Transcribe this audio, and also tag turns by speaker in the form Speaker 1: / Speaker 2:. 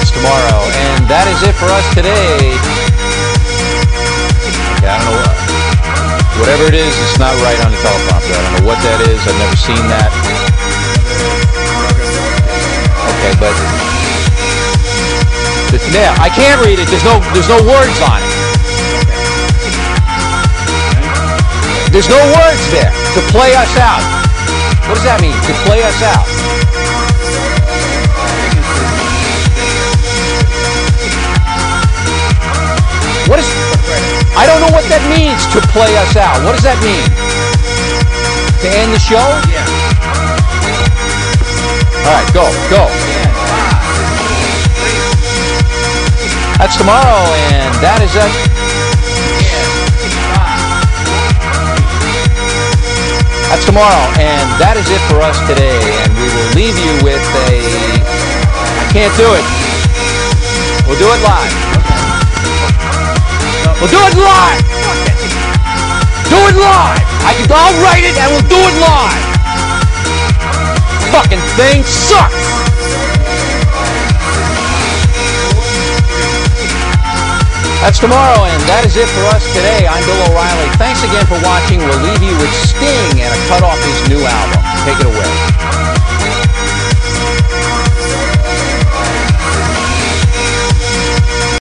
Speaker 1: That's tomorrow. And that is it for us today. Okay, I don't know what. Whatever it is, it's not right on the teleprompter. I don't know what that is. I've never seen that. Okay, but yeah, I can't read it. There's no words on it. There's no words there. To play us out. What does that mean? To play us out. What is? I don't know what that means. To play us out. What does that mean? To end the show?
Speaker 2: Yeah.
Speaker 1: All right, go. That's tomorrow, and that is it. That's tomorrow, and that is it for us today. And we will leave you with I can't do it. We'll do it live. We'll do it live. Do it live. I'll write it, and we'll do it live. Fucking thing sucks. That's tomorrow, and that is it for us today. I'm Bill O'Reilly. Thanks again for watching. We'll leave you with Sting and a cut off his new album. Take it away.